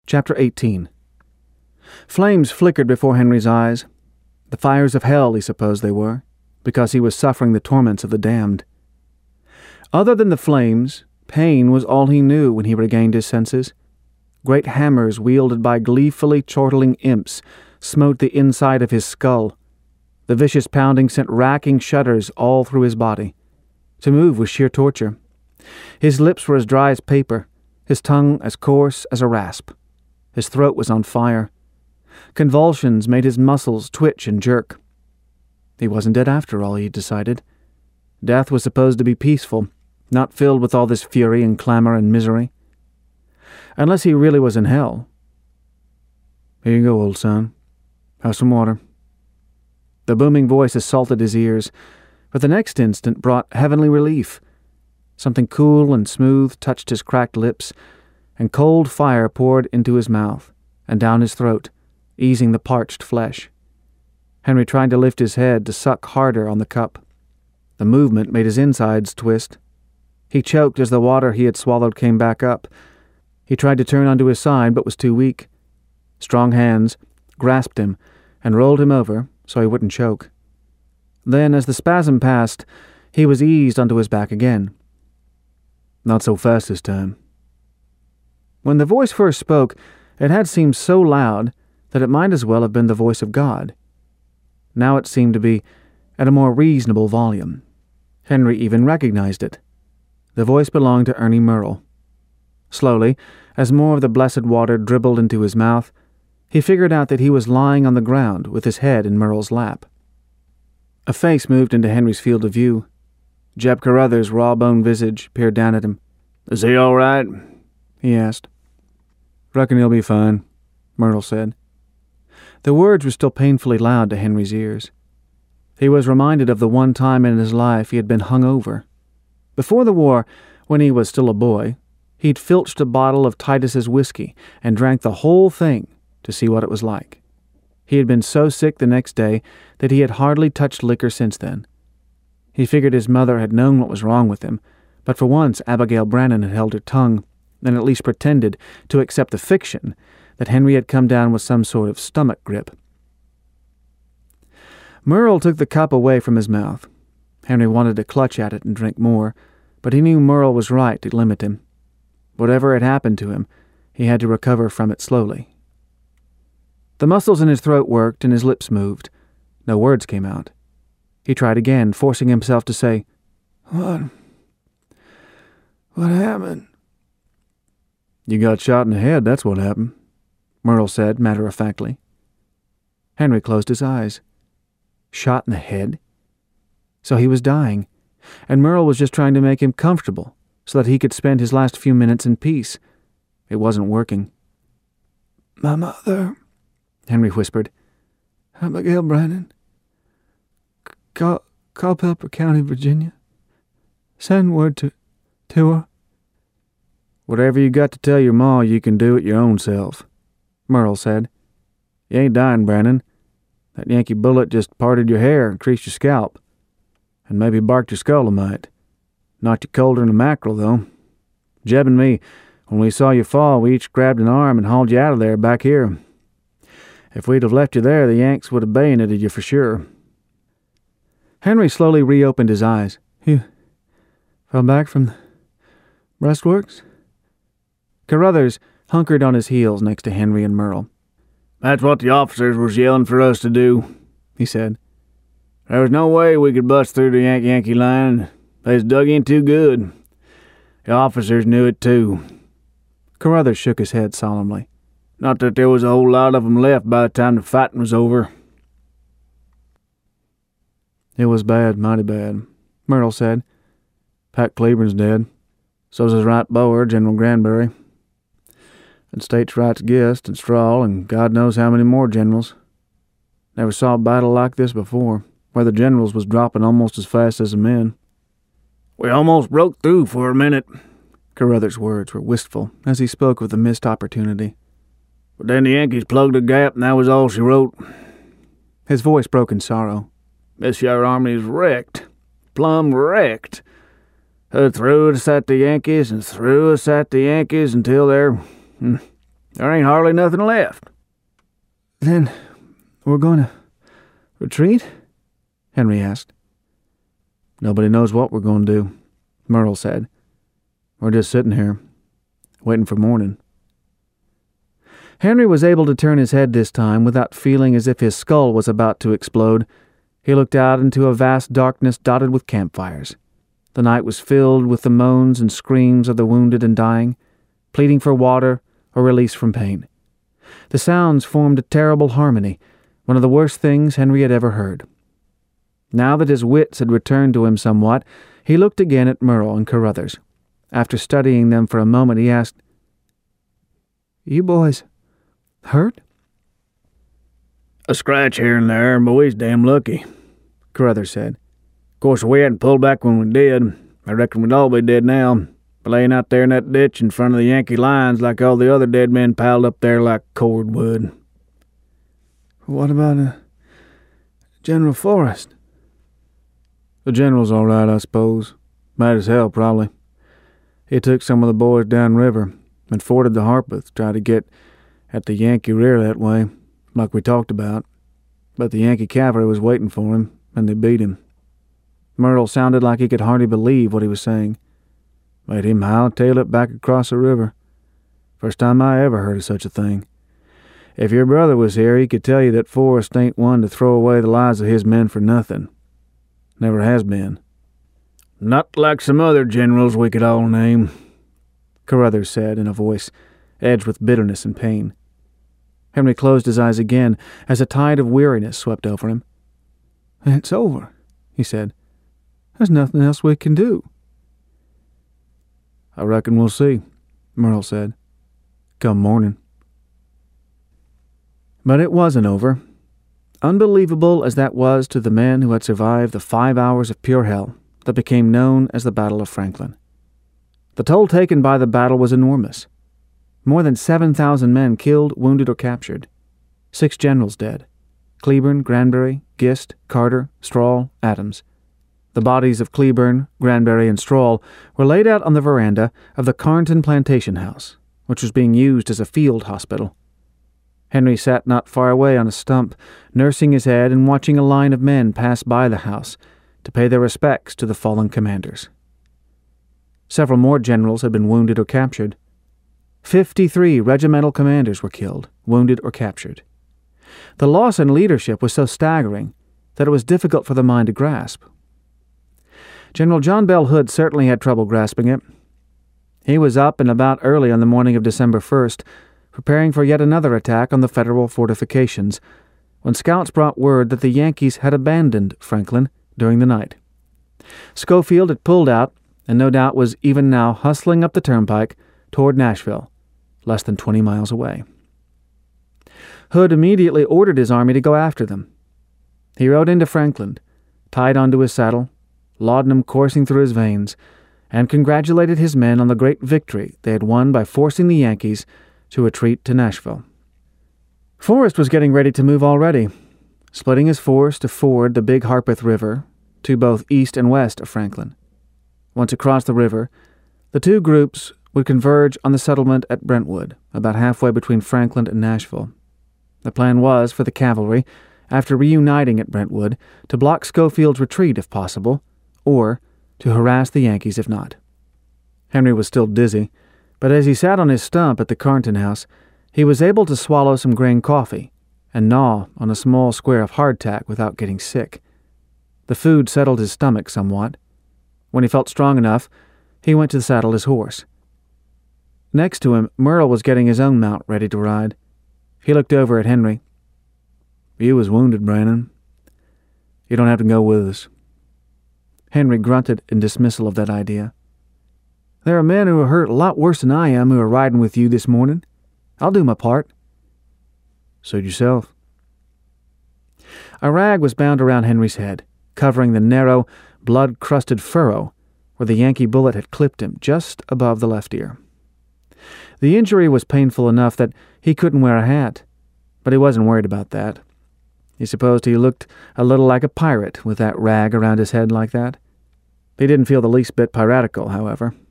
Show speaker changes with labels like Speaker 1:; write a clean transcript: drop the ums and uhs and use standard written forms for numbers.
Speaker 1: Chapter 18. Flames flickered before Henry's eyes. The fires of hell, he supposed they were, because he was suffering the torments of the damned. Other than the flames, pain was all he knew when he regained his senses. Great hammers wielded by gleefully chortling imps smote the inside of his skull. The vicious pounding sent racking shudders all through his body. To move was sheer torture. His lips were as dry as paper, his tongue as coarse as a rasp. His throat was on fire. Convulsions made his muscles twitch and jerk. He wasn't dead after all, he decided. Death was supposed to be peaceful, not filled with all this fury and clamor and misery. Unless he really was in hell. Here you go, old son. Have some water. The booming voice assaulted his ears, but the next instant brought heavenly relief. Something cool and smooth touched his cracked lips, and cold fire poured into his mouth and down his throat, easing the parched flesh. Henry tried to lift his head to suck harder on the cup. The movement made his insides twist. He choked as the water he had swallowed came back up. He tried to turn onto his side, but was too weak. Strong hands grasped him and rolled him over so he wouldn't choke. Then, as the spasm passed, he was eased onto his back again. Not so fast this time. When the voice first spoke, it had seemed so loud that it might as well have been the voice of God. Now it seemed to be at a more reasonable volume. Henry even recognized it. The voice belonged to Ernie Merle. Slowly, as more of the blessed water dribbled into his mouth, he figured out that he was lying on the ground with his head in Merle's lap. A face moved into Henry's field of view. Jeb Carruthers' raw-boned visage peered down at him. "Is he all right?" he asked. "Reckon he'll be fine," Merle said. The words were still painfully loud to Henry's ears. He was reminded of the one time in his life he had been hung over. Before the war, when he was still a boy, he'd filched a bottle of Titus's whiskey and drank the whole thing to see what it was like. He had been so sick the next day that he had hardly touched liquor since then. He figured his mother had known what was wrong with him, but for once Abigail Brannon had held her tongue, and at least pretended to accept the fiction that Henry had come down with some sort of stomach grip. Merle took the cup away from his mouth. Henry wanted to clutch at it and drink more, but he knew Merle was right to limit him. Whatever had happened to him, he had to recover from it slowly. The muscles in his throat worked and his lips moved. No words came out. He tried again, forcing himself to say, What happened?" "You got shot in the head, that's what happened," Merle said matter-of-factly. Henry closed his eyes. Shot in the head? So he was dying, and Merle was just trying to make him comfortable so that he could spend his last few minutes in peace. It wasn't working. "My mother," Henry whispered. "Abigail Brannon. Culpeper County, Virginia. Send word to her." "Whatever you got to tell your ma, you can do it your own self," Merle said. "You ain't dying, Brannon. That Yankee bullet just parted your hair and creased your scalp, and maybe barked your skull a mite. Knocked you colder than a mackerel, though. Jeb and me, when we saw you fall, we each grabbed an arm and hauled you out of there back here. If we'd have left you there, the Yanks would have bayoneted you for sure." Henry slowly reopened his eyes. "You fell back from the breastworks?" Carruthers hunkered on his heels next to Henry and Merle. "That's what the officers was yelling for us to do," he said. "There was no way we could bust through the Yankee line. They was dug in too good. The officers knew it, too." Carruthers shook his head solemnly. "Not that there was a whole lot of 'em left by the time the fighting was over." "It was bad, mighty bad," Merle said. "Pat Cleburne's dead. So's his right bower, General Granbury. And States Right's Gist and Strahl and God knows how many more generals. Never saw a battle like this before, where the generals was dropping almost as fast as the men." "We almost broke through for a minute." Carruthers' words were wistful as he spoke of the missed opportunity. "But then the Yankees plugged a gap, and that was all she wrote." His voice broke in sorrow. "This your army's wrecked. Plumb wrecked. Threw us at the Yankees and threw us at the Yankees until they're
Speaker 2: There ain't hardly nothing left."
Speaker 1: "Then we're going to retreat?" Henry asked.
Speaker 2: "Nobody knows what we're going to do," Myrtle said. "We're just sitting here, waiting for morning."
Speaker 1: Henry was able to turn his head this time without feeling as if his skull was about to explode. He looked out into a vast darkness dotted with campfires. The night was filled with the moans and screams of the wounded and dying, pleading for water or release from pain. The sounds formed a terrible harmony, one of the worst things Henry had ever heard. Now that his wits had returned to him somewhat, he looked again at Myrtle and Carruthers. After studying them for a moment, he asked, "You boys hurt?"
Speaker 2: "A scratch here and there, but we's damn lucky," Carruthers said. "Of course, if we hadn't pulled back when we did, I reckon we'd all be dead now, laying out there in that ditch in front of the Yankee lines like all the other dead men piled up there like cordwood."
Speaker 1: "What about General Forrest?"
Speaker 2: "The general's all right, I suppose. Mad as hell, probably. He took some of the boys downriver and forded the Harpeth, tried to get at the Yankee rear that way, like we talked about. But the Yankee cavalry was waiting for him, and they beat him."
Speaker 1: Myrtle sounded like he could hardly believe what he was saying.
Speaker 2: "Made him hightail it back across the river. First time I ever heard of such a thing. If your brother was here, he could tell you that Forrest ain't one to throw away the lives of his men for nothing. Never has been. Not like some other generals we could all name," Carruthers said in a voice edged with bitterness and pain.
Speaker 1: Henry closed his eyes again as a tide of weariness swept over him. "It's over," he said. "There's nothing else we can do."
Speaker 2: "I reckon we'll see," Myrtle said. "Come morning."
Speaker 1: But it wasn't over. Unbelievable as that was to the men who had survived the 5 hours of pure hell that became known as the Battle of Franklin. The toll taken by the battle was enormous. More than 7,000 men killed, wounded, or captured. 6 generals dead. Cleburne, Granbury, Gist, Carter, Strahl, Adams. The bodies of Cleburne, Granbury, and Strahl were laid out on the veranda of the Carnton Plantation House, which was being used as a field hospital. Henry sat not far away on a stump, nursing his head and watching a line of men pass by the house to pay their respects to the fallen commanders. Several more generals had been wounded or captured. 53 regimental commanders were killed, wounded, or captured. The loss in leadership was so staggering that it was difficult for the mind to grasp. General John Bell Hood certainly had trouble grasping it. He was up and about early on the morning of December 1st, preparing for yet another attack on the Federal fortifications, when scouts brought word that the Yankees had abandoned Franklin during the night. Schofield had pulled out, and no doubt was even now hustling up the turnpike toward Nashville, less than 20 miles away. Hood immediately ordered his army to go after them. He rode into Franklin, tied onto his saddle, laudanum coursing through his veins, and congratulated his men on the great victory they had won by forcing the Yankees to retreat to Nashville. Forrest was getting ready to move already, splitting his force to ford the Big Harpeth River to both east and west of Franklin. Once across the river, the two groups would converge on the settlement at Brentwood, about halfway between Franklin and Nashville. The plan was for the cavalry, after reuniting at Brentwood, to block Schofield's retreat if possible, or to harass the Yankees if not. Henry was still dizzy, but as he sat on his stump at the Carnton house, he was able to swallow some grain coffee and gnaw on a small square of hardtack without getting sick. The food settled his stomach somewhat. When he felt strong enough, he went to saddle his horse. Next to him, Myrtle was getting his own mount ready to ride. He looked over at Henry.
Speaker 2: "You was wounded, Brannon. You don't have to go with us."
Speaker 1: Henry grunted in dismissal of that idea. "There are men who are hurt a lot worse than I am who are riding with you this morning. I'll do my part."
Speaker 2: "Suit yourself."
Speaker 1: A rag was bound around Henry's head, covering the narrow, blood-crusted furrow where the Yankee bullet had clipped him just above the left ear. The injury was painful enough that he couldn't wear a hat, but he wasn't worried about that. He supposed he looked a little like a pirate with that rag around his head like that. He didn't feel the least bit piratical, however.